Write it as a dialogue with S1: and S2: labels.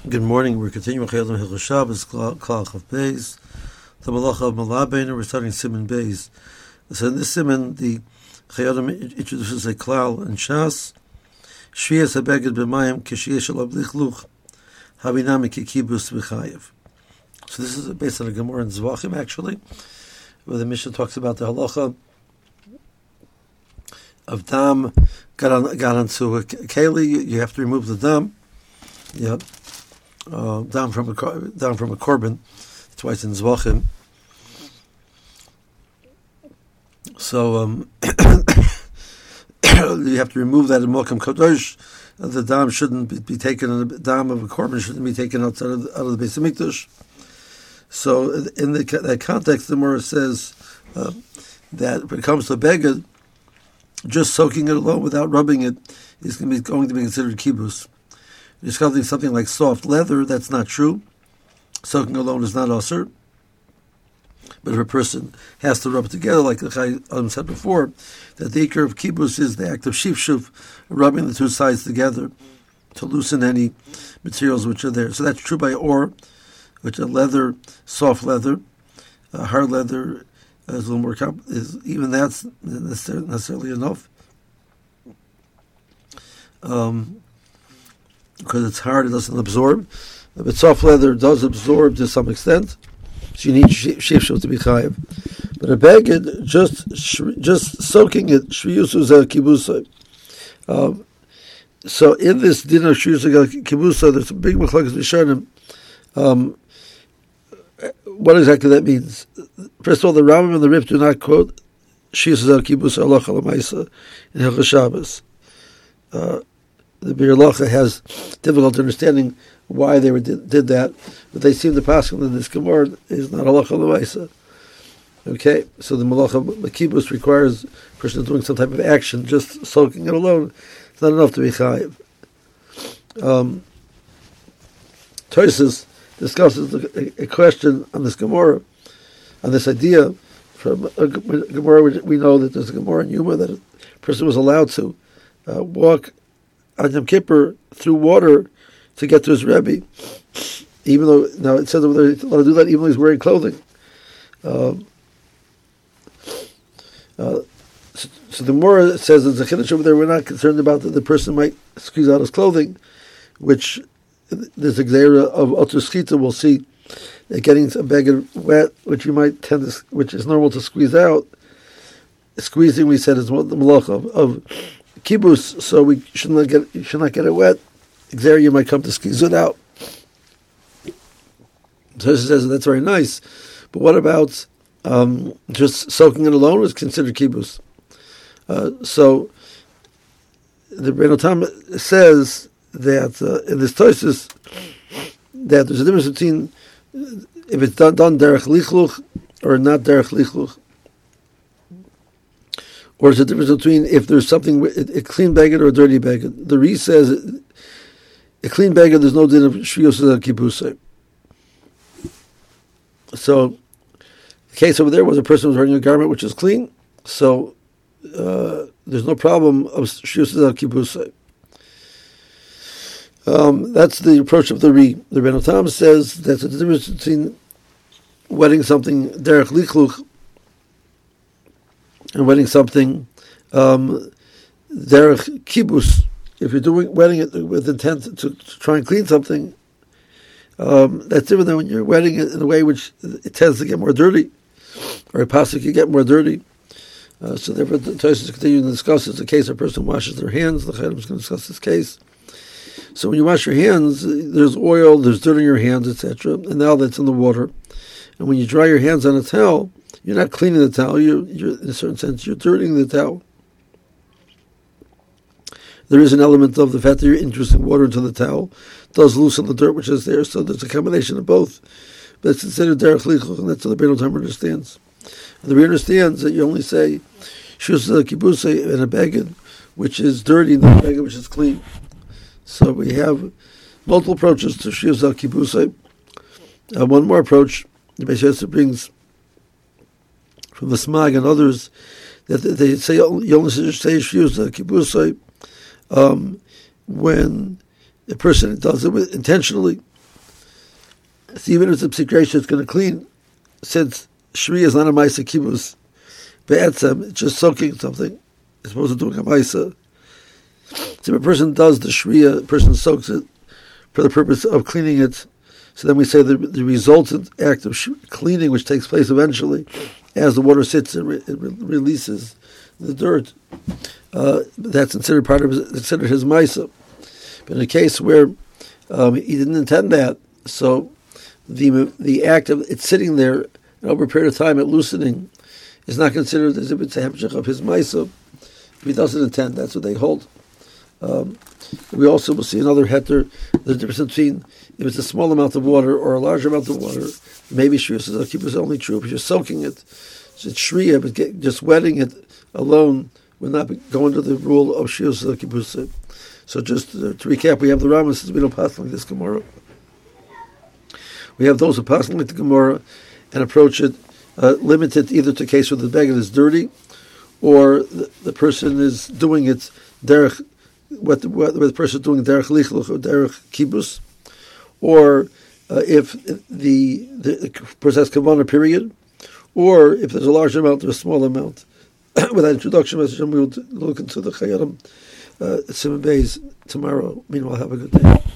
S1: Good morning. We're continuing Chayadim Hilchos Shabbos, Klal of Beis, the Malacha of Malabein. We're starting Siman Beis. So in this Siman, the Chayadim introduces a Klal and Shas. Shvias habeged b'mayim k'shiyeh shalav lichluch habinami k'kibus v'chayev. So this is based on a Gemara in Zvachim, actually, where the Mishnah talks about the halacha of dam got onto a keli. You have to remove the dam. Yep. Down from a korban, twice in Zvachim. So you have to remove that in Mokum Kadosh. The dam shouldn't be taken. The dam of a korban shouldn't be taken outside of the Beis Hamikdash. So in that context, the Gemara says that when it comes to beged, just soaking it alone without rubbing it is going to be considered kibus. Discovering something like soft leather, that's not true. Soaking alone is not asur. But if a person has to rub it together, like the Chayyim said before, that the ikar of kibbutz is the act of shifshuv, rubbing the two sides together to loosen any materials which are there. So that's true by or, which are leather, soft leather, hard leather is a little more even that's necessarily enough. Because it's hard, it doesn't absorb. But soft leather does absorb to some extent, so you need shifshuv to be chayiv. But a beged, just soaking it, shviyusu zeh kibusa. So in this din of shviyusu zeh kibusa, there's a big machlokes rishonim. What exactly that means? First of all, the Rambam and the Rif do not quote shviyusu zeh kibusa halacha l'maisa in Hilchos Shabbos. The Bir Halacha has difficulty understanding why they did that, but they seem to pass on that this Gemara is not halacha l'maisa. Okay, so the Malacha Kibbutz requires a person doing some type of action. Just soaking it alone is not enough to be chayiv. Tosfos discusses a question on this Gemara, on this idea from a Gemara. We know that there's a Gemara in Yuma that a person was allowed to walk on Yom Kippur through water to get to his Rebbe, even though now it says that they're allowed to do that even though he's wearing clothing. So the Gemara says in Zechiddush over there, we're not concerned about that the person might squeeze out his clothing, which this exera of Otur Schita will see that getting a beged wet, which you might tend to, which is normal to squeeze out. Squeezing, we said, is what the malacha of kibbutz, so we should not get it wet. Exer, you might come to squeeze it out. So she says that's very nice, but what about just soaking it alone is considered kibbutz? So the Rebbeinu Tam says that in this Tosfos that there's a difference between if it's done derech lichluch or not derech lichluch. Or is the difference between if there's something, a clean beged or a dirty beged? The Ri says a clean beged, there's no din of shviyus zeh kibusa. So the case over there was a person was wearing a garment which is clean, so there's no problem of shviyus zeh kibusa. That's the approach of the Ri. The Rebbeinu Tam says that's the difference between wetting something derech lichluch and wetting something derech kibbutz. If you're wetting it with intent to try and clean something, that's different than when you're wetting it in a way which it tends to get more dirty, or a pasuk can get more dirty. So therefore, the Tosfos continue to discuss it's a case a person washes their hands. The Chayyim is going to discuss this case. So when you wash your hands, there's oil, there's dirt in your hands, etc., and now that's in the water. And when you dry your hands on a towel, you're not cleaning the towel. You're in a certain sense, you're dirtying the towel. There is an element of the fact that you're introducing water into the towel. It does loosen the dirt which is there, so there's a combination of both. But it's considered derech lichluch, and that's what the Rebbeinu Tam understands. And the Rebbe understands that you only say shviyus zeh kibusa in a beged which is dirty and a beged which is clean. So we have multiple approaches to shviyus zeh kibusa. One more approach, the Beis Yosef brings from the Smag and others, that they say you only say shviyus zeh kibusa when a person does it intentionally, So even if it's a psikration, it's going to clean, since Shriya is not a Maisa Kibbutz, Be'etzem, it's just soaking something, as opposed to doing a Maisa. So if a person does the Shriya, a person soaks it for the purpose of cleaning it, so then we say the resultant act of cleaning, which takes place eventually, as the water sits, it releases the dirt. That's considered considered his Maisa. But in a case where he didn't intend that, so the act of it sitting there and over a period of time, it loosening, is not considered as if it's a hemshech of his Maisa. If he doesn't intend, that's what they hold. We also will see another heter, the difference between if it's a small amount of water or a large amount of water. Maybe Shriya Sazakiba is only true if you're soaking it. So it's Shriya, but just wetting it alone would not go under the rule of Shriya Sazakiba. So just to recap, we have the Rambam says we don't pass like this Gemara. We have those who pass like the Gemara and approach it limited either to a case where the beggar is dirty, or the person is doing it derech, what the person is doing derech lichluch or derech kibbutz, or if the person has kavanah period, or if there's a large amount or a small amount. With that introduction message, we will look into the Chayadim Simon Bays tomorrow. Meanwhile, have a good day.